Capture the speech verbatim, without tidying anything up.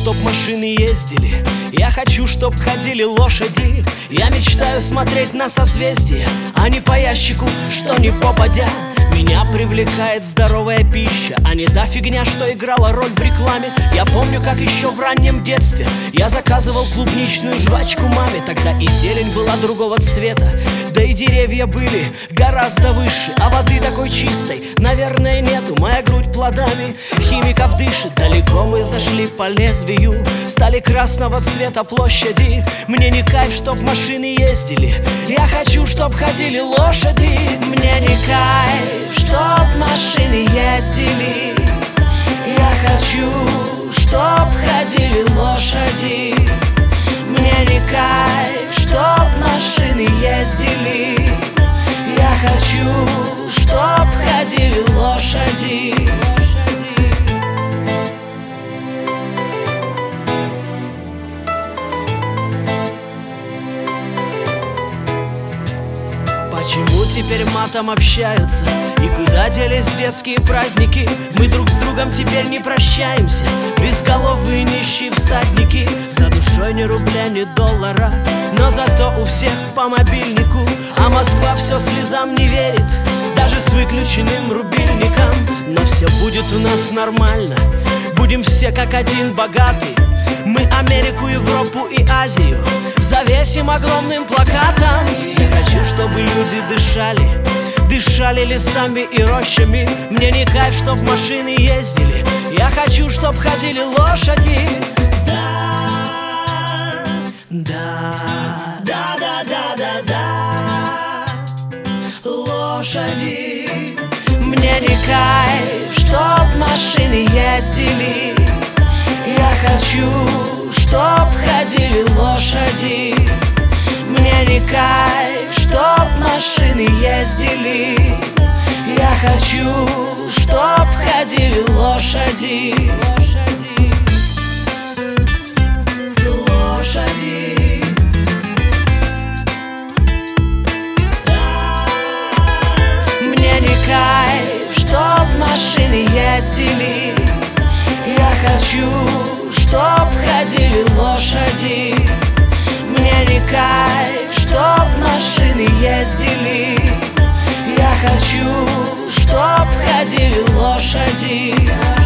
чтоб машины ездили, я хочу, чтоб ходили лошади. Я мечтаю смотреть на созвездие, а не по ящику, что ни попадя. Меня привлекает здоровая пища, а не та фигня, что играла роль в рекламе. Я помню, как еще в раннем детстве я заказывал клубничную жвачку маме. Тогда и зелень была другого цвета, да и деревья были гораздо выше. А воды такой чистой, наверное, нету. Моя грудь плодами химиков дышит. Далеко мы зашли по лезвию, стали красного цвета площади. Мне не кайф, чтоб машины ездили, я хочу, чтоб ходили лошади. Мне не кайф, чтоб машины ездили, я хочу, чтоб ходили лошади. Мне не кайф, чтоб машины ездили, я хочу, чтоб ходили лошади. Почему теперь матом общаются? И куда делись детские праздники? Мы друг с другом теперь не прощаемся. Безголовые нищие всадники, за душой ни рубля, ни доллара, но зато у всех по мобильнику. А Москва все слезам не верит, даже с выключенным рубильником. Но все будет у нас нормально, будем все как один богаты. Мы Америку, Европу и Азию завесим огромным плакатом. Я хочу, чтобы люди дышали, дышали лесами и рощами. Мне не кайф, чтоб машины ездили, я хочу, чтоб ходили лошади. Да, да, да, да, да, да, да, лошади. Мне не кайф, чтоб машины ездили, я хочу, чтоб ходили лошади. Мне не кайф, чтоб машины ездили, я хочу, чтоб ходили лошади. Лошади. Мне не кайф, чтоб машины ездили, я хочу, чтоб ходили лошади. Мне не кайф, чтоб машины ездили, я хочу, чтоб ходили лошади.